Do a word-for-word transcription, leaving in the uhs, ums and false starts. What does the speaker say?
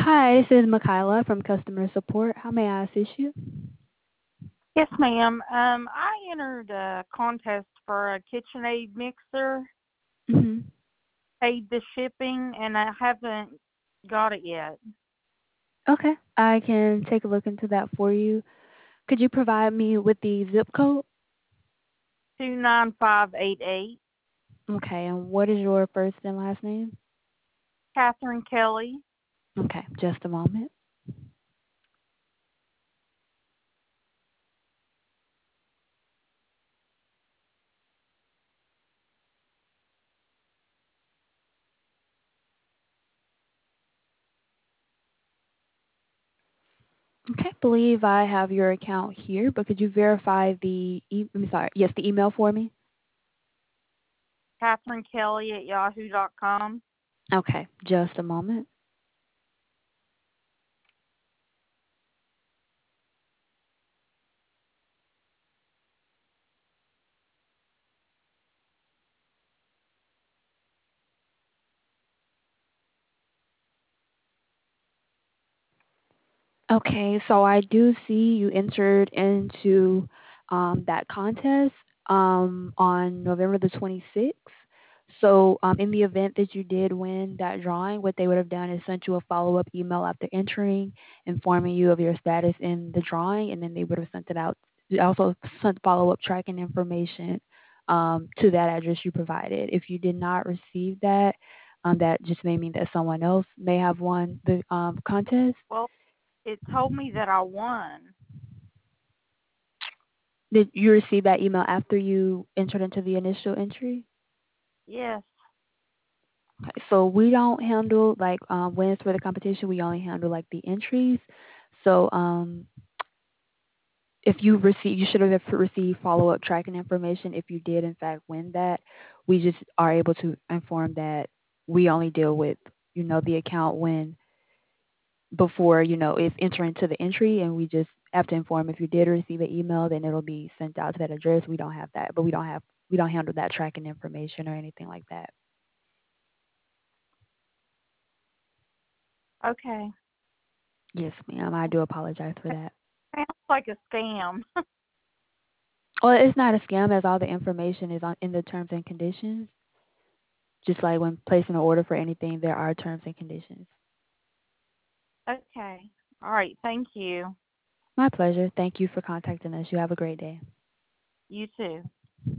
Hi, this is Makayla from customer support. How may I assist you? Yes, ma'am. Um, I entered a contest for a KitchenAid mixer, hmm paid the shipping, and I haven't got it yet. Okay, I can take a look into that for you. Could you provide me with the zip code? Two nine five eight eight. Okay, and what is your first and last name? Catherine Kelly. Okay, just a moment. Okay, believe I have your account here, but could you verify the e- I'm sorry, yes, the email for me? Catherine Kelly at yahoo dot com. Okay, just a moment. Okay, so I do see you entered into um, that contest um, on November the twenty-sixth. So, um, in the event that you did win that drawing, what they would have done is sent you a follow up email after entering, informing you of your status in the drawing, and then they would have sent it out. They also sent follow up tracking information um, to that address you provided. If you did not receive that, um, that just may mean that someone else may have won the um, contest. Well, it told me that I won. Did you receive that email after you entered into the initial entry? Yes. Okay, so we don't handle like um, wins for the competition. We only handle like the entries. So um, if you receive, you should have received follow-up tracking information. If you did in fact win that, we just are able to inform that we only deal with you know the account when before you know it's entering to the entry, and we just have to inform if you did receive an email, then it'll be sent out to that address. We don't have that, but we don't have we don't handle that tracking information or anything like that. Okay. Yes, ma'am. I do apologize for that. Sounds like a scam. Well, it's not a scam as all the information is on in the terms and conditions. Just like when placing an order for anything, there are terms and conditions. Okay. All right. Thank you. My pleasure. Thank you for contacting us. You have a great day. You too.